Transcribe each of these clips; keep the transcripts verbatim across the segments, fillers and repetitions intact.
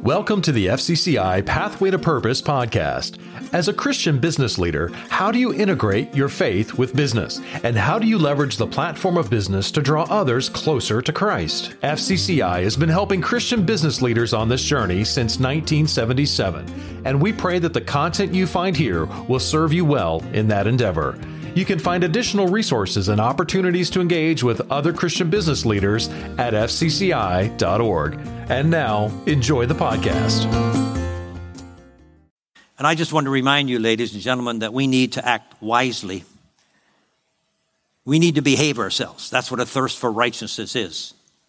Welcome to the F C C I Pathway to Purpose podcast. As a Christian business leader, how do you integrate your faith with business? And how do you leverage the platform of business to draw others closer to Christ? F C C I has been helping Christian business leaders on this journey since nineteen seventy-seven, and we pray that the content you find here will serve you well in that endeavor. You can find additional resources and opportunities to engage with other Christian business leaders at f c c i dot org. And now, enjoy the podcast. And I just want to remind you, ladies and gentlemen, that we need to act wisely. We need to behave ourselves. That's what a thirst for righteousness is.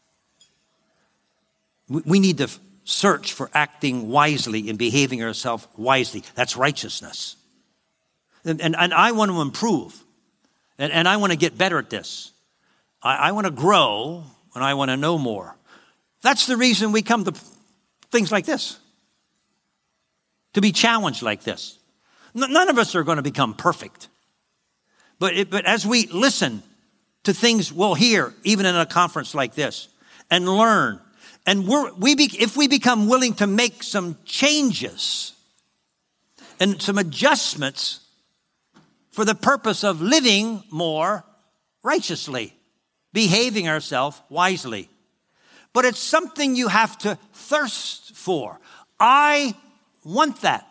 We need to search for acting wisely and behaving ourselves wisely. That's righteousness. And, and, and I want to improve. And, and I want to get better at this. I, I want to grow and I want to know more. That's the reason we come to things like this. To be challenged like this. N- none of us are going to become perfect. But, it, but as we listen to things we'll hear, even in a conference like this, and learn, and we're, we be, if we become willing to make some changes and some adjustments for the purpose of living more righteously, behaving ourselves wisely. But it's something you have to thirst for. I want that.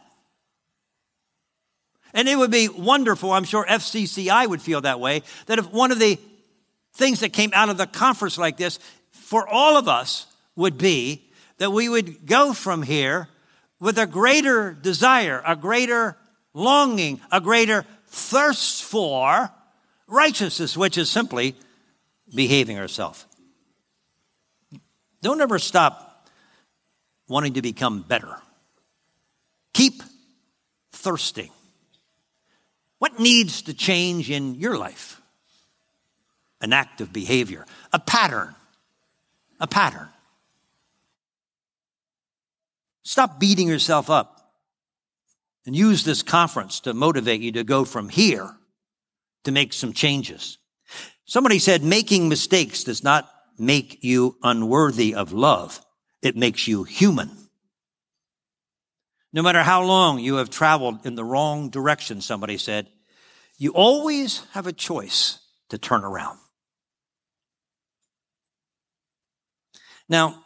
And it would be wonderful, I'm sure F C C I would feel that way, that if one of the things that came out of the conference like this for all of us would be that we would go from here with a greater desire, a greater longing, a greater thirst for righteousness, which is simply behaving ourselves. Don't ever stop wanting to become better. Keep thirsting. What needs to change in your life? An act of behavior, a pattern, a pattern. Stop beating yourself up. And use this conference to motivate you to go from here to make some changes. Somebody said making mistakes does not make you unworthy of love. It makes you human. No matter how long you have traveled in the wrong direction, somebody said, you always have a choice to turn around. Now,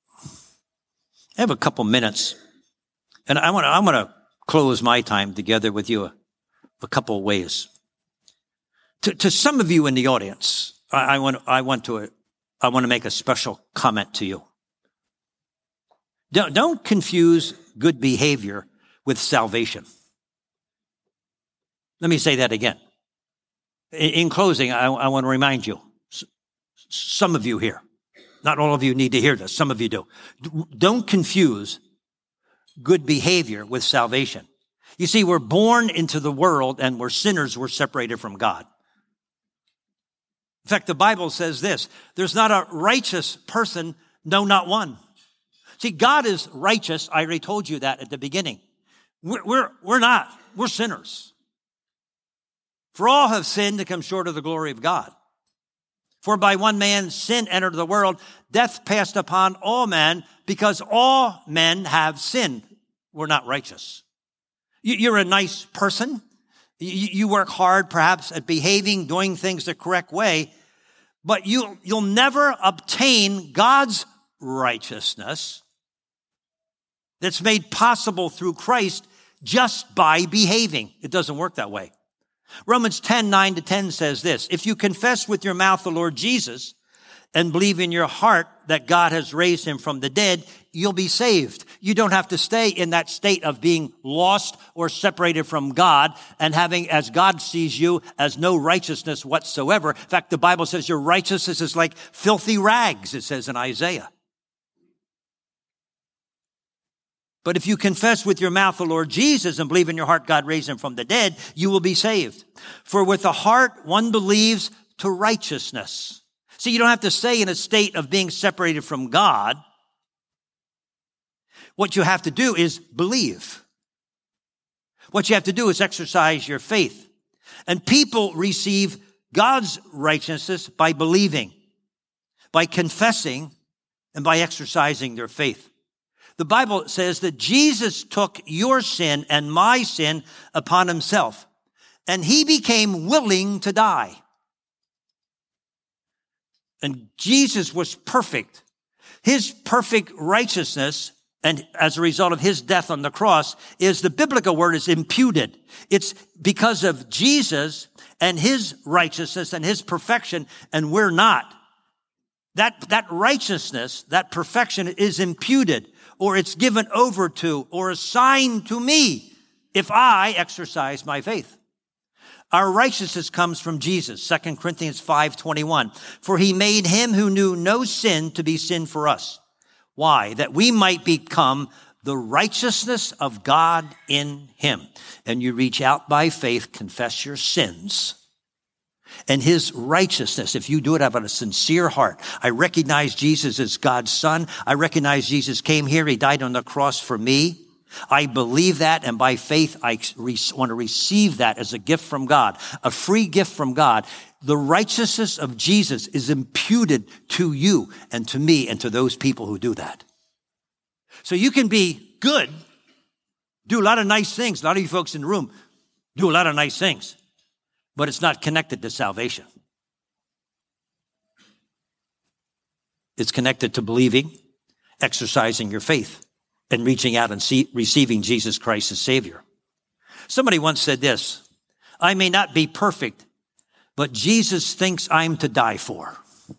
I have a couple minutes, and I want to, I want to close my time together with you a, a couple of ways. To, to some of you in the audience, I, I want I want to I want to make a special comment to you. Don't, don't confuse good behavior with salvation. Let me say that again. In, in closing, I, I want to remind you, some of you here, not all of you need to hear this, some of you do. Don't confuse good behavior with salvation. You see, we're born into the world and we're sinners, we're separated from God. In fact, the Bible says this, there's not a righteous person, no, not one. See, God is righteous. I already told you that at the beginning. We're, we're, we're not. We're sinners. For all have sinned to come short of the glory of God. For by one man sin entered the world, death passed upon all men because all men have sinned. We're not righteous. You're a nice person. You work hard perhaps at behaving, doing things the correct way, but you, you'll never obtain God's righteousness that's made possible through Christ just by behaving. It doesn't work that way. Romans ten, nine to ten says this, if you confess with your mouth the Lord Jesus and believe in your heart that God has raised him from the dead, you'll be saved. You don't have to stay in that state of being lost or separated from God and having, as God sees you, as no righteousness whatsoever. In fact, the Bible says your righteousness is like filthy rags, it says in Isaiah. But if you confess with your mouth the Lord Jesus and believe in your heart God raised him from the dead, you will be saved. For with the heart one believes to righteousness. See, you don't have to stay in a state of being separated from God. What you have to do is believe. What you have to do is exercise your faith. And people receive God's righteousness by believing, by confessing, and by exercising their faith. The Bible says that Jesus took your sin and my sin upon himself, and he became willing to die. And Jesus was perfect. His perfect righteousness, and as a result of his death on the cross, is the biblical word is imputed. It's because of Jesus and his righteousness and his perfection, and we're not. That, that righteousness, that perfection is imputed, or it's given over to, or assigned to me if I exercise my faith. Our righteousness comes from Jesus, Second Corinthians five twenty-one. For he made him who knew no sin to be sin for us. Why? That we might become the righteousness of God in him. And you reach out by faith, confess your sins, and his righteousness. If you do it out of a sincere heart, I recognize Jesus as God's son. I recognize Jesus came here. He died on the cross for me. I believe that, and by faith, I re- want to receive that as a gift from God, a free gift from God. The righteousness of Jesus is imputed to you and to me and to those people who do that. So you can be good, do a lot of nice things. A lot of you folks in the room do a lot of nice things, but it's not connected to salvation. It's connected to believing, exercising your faith, and reaching out and see, receiving Jesus Christ as Savior. Somebody once said this, I may not be perfect, but Jesus thinks I'm to die for.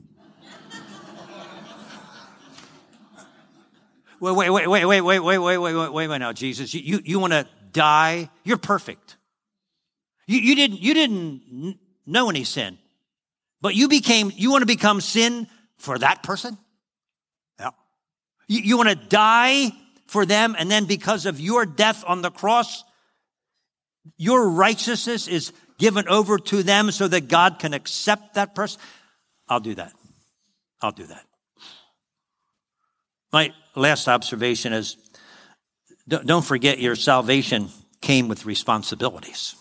Wait, wait, wait, wait, wait, wait, wait, wait, wait, wait, wait, wait now, Jesus. You, you, you want to die? You're perfect. You, you didn't, you didn't know any sin, but you became, you want to become sin for that person? Yeah. You, you want to die for them, and then because of your death on the cross, your righteousness is given over to them so that God can accept that person? I'll do that. I'll do that. My last observation is, don't forget your salvation came with responsibilities.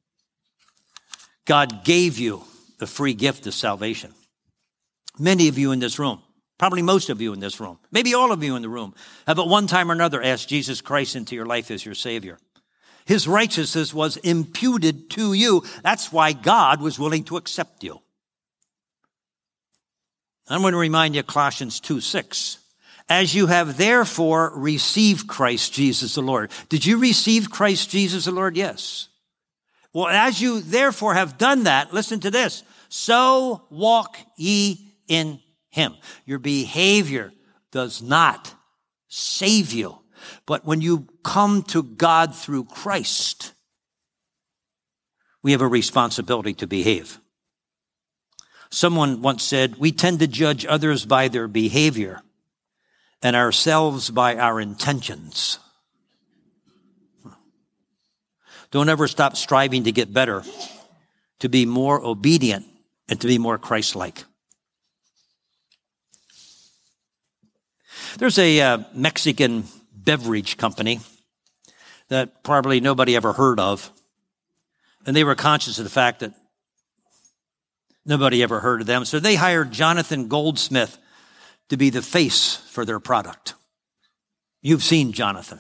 God gave you the free gift of salvation. Many of you in this room, probably most of you in this room, maybe all of you in the room, have at one time or another asked Jesus Christ into your life as your Savior. His righteousness was imputed to you. That's why God was willing to accept you. I'm going to remind you of Colossians two six. As you have therefore received Christ Jesus the Lord. Did you receive Christ Jesus the Lord? Yes. Well, as you therefore have done that, listen to this. So walk ye in him. Your behavior does not save you. But when you come to God through Christ, we have a responsibility to behave. Someone once said, we tend to judge others by their behavior and ourselves by our intentions. Don't ever stop striving to get better, to be more obedient, and to be more Christ-like. There's a uh, Mexican beverage company that probably nobody ever heard of, and they were conscious of the fact that nobody ever heard of them, so they hired Jonathan Goldsmith to be the face for their product. You've seen Jonathan.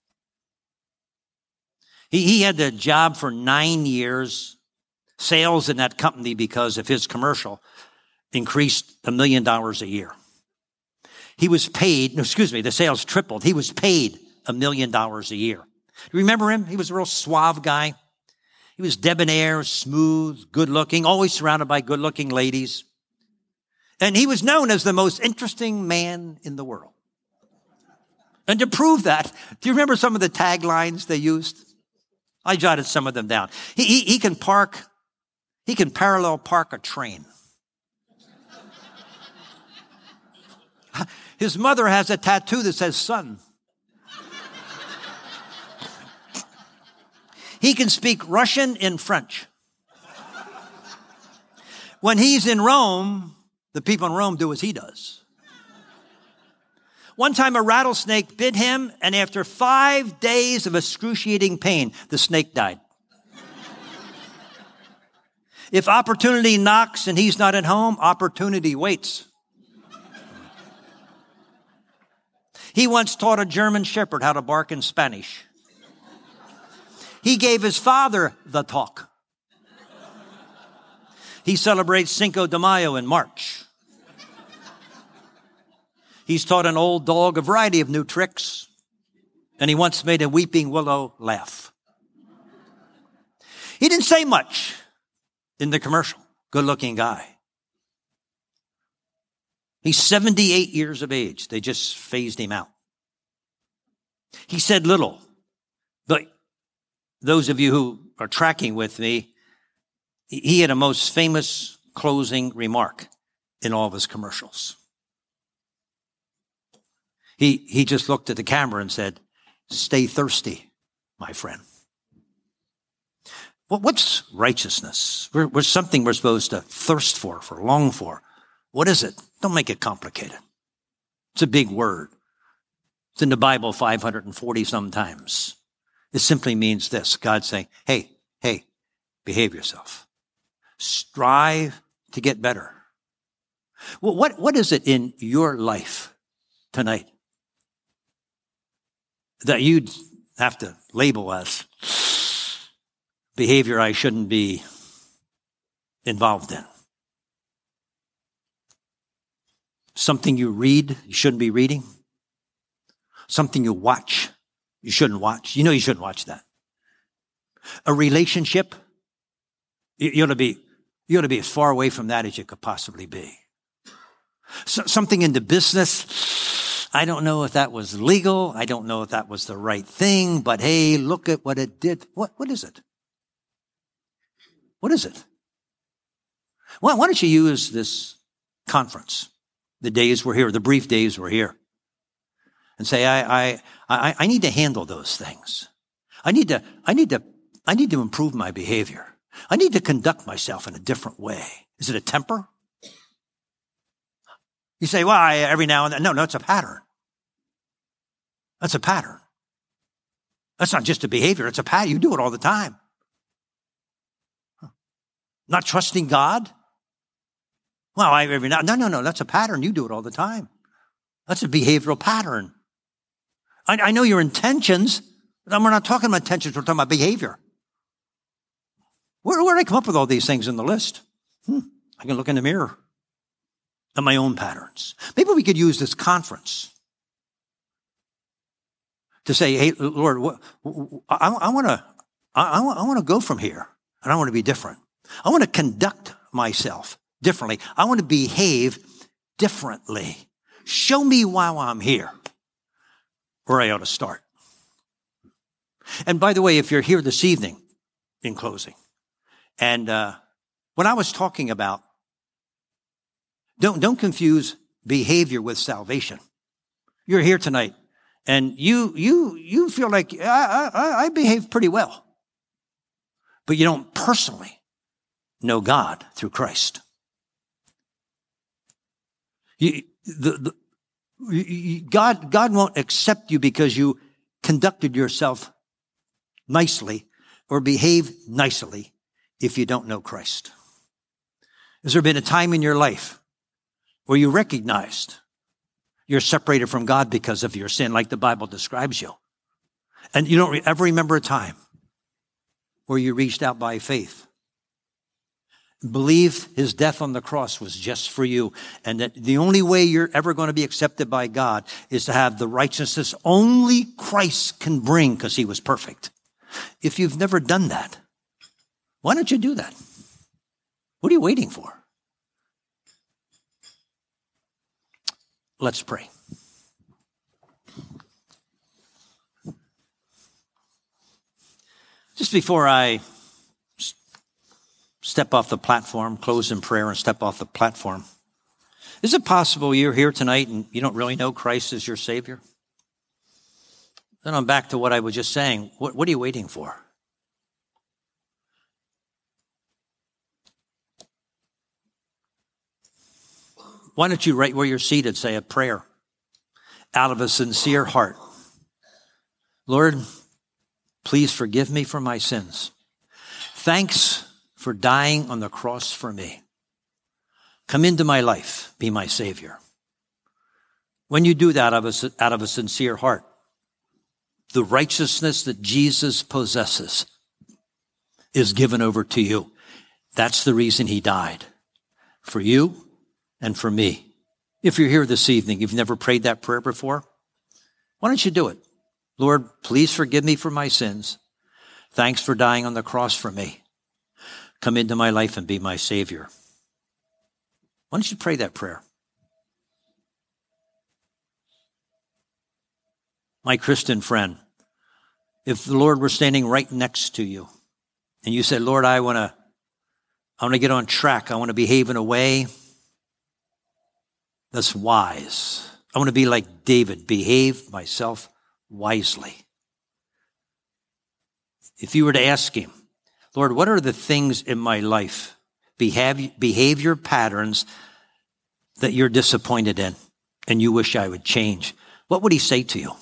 He, he had the job for nine years. Sales in that company, because of his commercial, increased a million dollars a year. He was paid, no, excuse me, the sales tripled. He was paid a million dollars a year. Do you remember him? He was a real suave guy. He was debonair, smooth, good-looking, always surrounded by good-looking ladies. And he was known as the most interesting man in the world. And to prove that, do you remember some of the taglines they used? I jotted some of them down. He, he, he can park, he can parallel park a train. His mother has a tattoo that says son. He can speak Russian and French. When he's in Rome, the people in Rome do as he does. One time a rattlesnake bit him, and after five days of excruciating pain, the snake died. If opportunity knocks and he's not at home, opportunity waits. He once taught a German shepherd how to bark in Spanish. He gave his father the talk. He celebrates Cinco de Mayo in March. He's taught an old dog a variety of new tricks, and he once made a weeping willow laugh. He didn't say much in the commercial. Good-looking guy. He's seventy-eight years of age. They just phased him out. He said little, but those of you who are tracking with me, he had a most famous closing remark in all of his commercials. He, he just looked at the camera and said, "Stay thirsty, my friend." Well, what's righteousness? We're, we're something we're supposed to thirst for, for long for. What is it? Don't make it complicated. It's a big word. It's in the Bible five hundred forty sometimes. It simply means this. God's saying, hey, hey, behave yourself. Strive to get better. Well, what, what is it in your life tonight that you'd have to label as behavior I shouldn't be involved in? Something you read you shouldn't be reading? Something you watch you shouldn't watch? You know you shouldn't watch that. A relationship, you, you ought to be, you ought to be as far away from that as you could possibly be. So, something in the business, I don't know if that was legal. I don't know if that was the right thing, but hey, look at what it did. What, what is it? What is it? Why, why don't you use this conference, the days we're here, the brief days we're here, and say, I, I, I, I need to handle those things. I need to, I need to, I need to improve my behavior. I need to conduct myself in a different way. Is it a temper? You say, well, I, every now and then. No, no, it's a pattern. That's a pattern. That's not just a behavior. It's a pattern. You do it all the time. Not trusting God? Well, I every now, no, no, no, that's a pattern. You do it all the time. That's a behavioral pattern. I, I know your intentions, but we're not talking about intentions. We're talking about behavior. Where, where did I come up with all these things in the list? Hmm, I can look in the mirror at my own patterns. Maybe we could use this conference to say, hey, Lord, what, I, I want to, I, I want to go from here, and I want to be different. I want to conduct myself differently. I want to behave differently. Show me while I'm here where I ought to start. And by the way, if you're here this evening, in closing, and uh, when I was talking about, don't, don't confuse behavior with salvation. You're here tonight, and you, you, you feel like I, I, I behave pretty well, but you don't personally know God through Christ. You, the, the, you, God, God won't accept you because you conducted yourself nicely or behaved nicely if you don't know Christ. Has there been a time in your life where you recognized you're separated from God because of your sin, like the Bible describes you, and you don't ever remember a time where you reached out by faith, believed his death on the cross was just for you, and that the only way you're ever going to be accepted by God is to have the righteousness only Christ can bring because he was perfect? If you've never done that, why don't you do that? What are you waiting for? Let's pray. Just before I step off the platform, close in prayer and step off the platform, is it possible you're here tonight and you don't really know Christ as your Savior? Then I'm back to what I was just saying. What, what are you waiting for? Why don't you, right where you're seated, say a prayer out of a sincere heart. Lord, please forgive me for my sins. Thanks for dying on the cross for me. Come into my life, be my Savior. When you do that out of a, out of a sincere heart, the righteousness that Jesus possesses is given over to you. That's the reason he died, for you and for me. If you're here this evening, you've never prayed that prayer before, why don't you do it? Lord, please forgive me for my sins. Thanks for dying on the cross for me. Come into my life and be my Savior. Why don't you pray that prayer? My Christian friend, if the Lord were standing right next to you and you said, Lord, I want to I want to get on track. I want to behave in a way that's wise. I want to be like David, behave myself wisely. If you were to ask him, Lord, what are the things in my life, behavior patterns that you're disappointed in and you wish I would change? What would he say to you?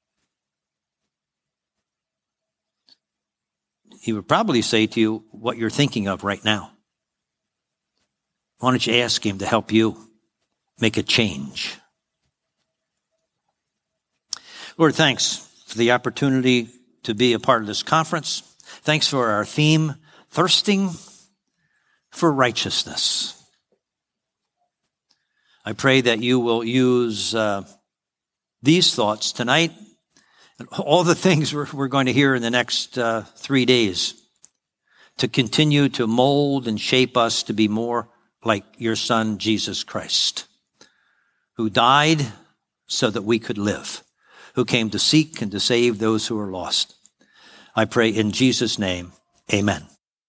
He would probably say to you what you're thinking of right now. Why don't you ask him to help you make a change? Lord, thanks for the opportunity to be a part of this conference. Thanks for our theme, thirsting for righteousness. I pray that you will use uh, these thoughts tonight and all the things we're, we're going to hear in the next uh, three days to continue to mold and shape us to be more like your Son, Jesus Christ, who died so that we could live, who came to seek and to save those who are lost. I pray in Jesus' name, amen.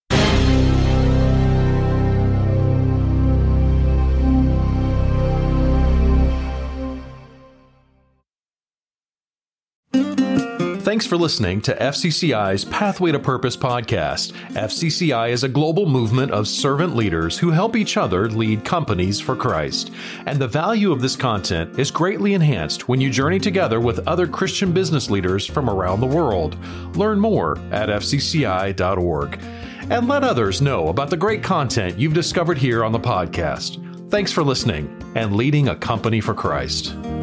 Thanks for listening to F C C I's Pathway to Purpose podcast. F C C I is a global movement of servant leaders who help each other lead companies for Christ. And the value of this content is greatly enhanced when you journey together with other Christian business leaders from around the world. Learn more at f c c i dot org. And let others know about the great content you've discovered here on the podcast. Thanks for listening and leading a company for Christ.